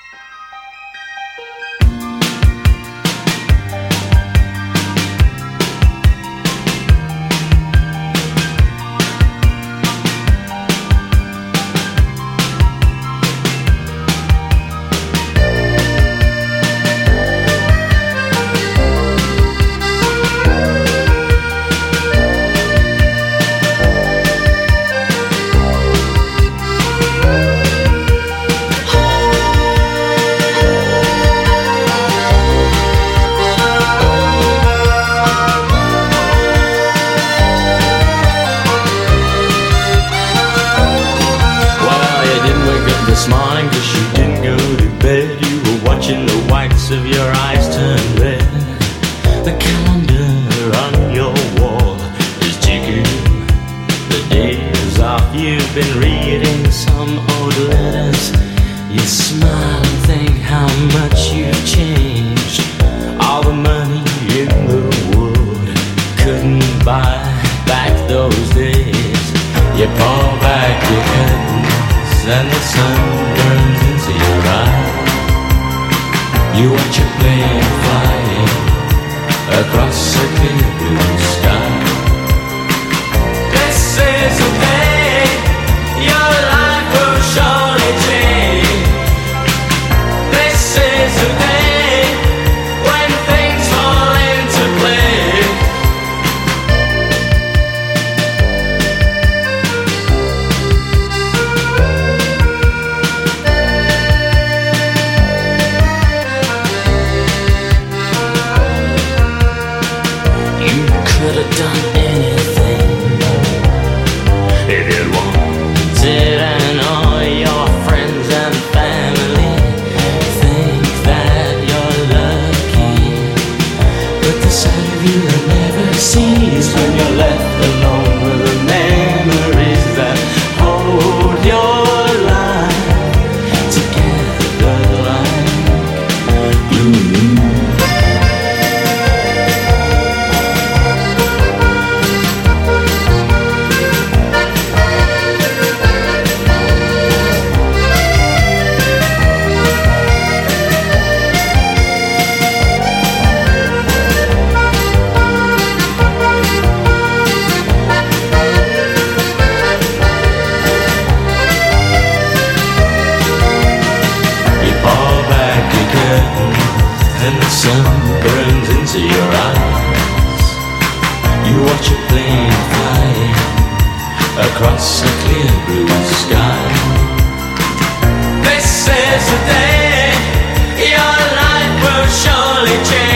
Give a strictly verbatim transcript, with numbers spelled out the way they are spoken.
This morning, cause you didn't go to bed. You were watching the whites of your eyes turn red. The calendar on your wall is ticking. The days off, you've been reading some old letters. You smile and think how much you've changed. All the money in the world couldn't buy back those days. You pull back your curtains and the sun burns into your eyes. You watch a plane flying across a clear blue sky. This is the day your life will surely change. This is the day when things fall into place. Could have done anything if you'd wanted, and all your friends and family think that you're lucky. But the sight of you that never sees when you're left alone with the memories that hold your life together like glue. And the sun burns into your eyes. You watch a plane flying across a clear blue sky. This is the day your life will surely change.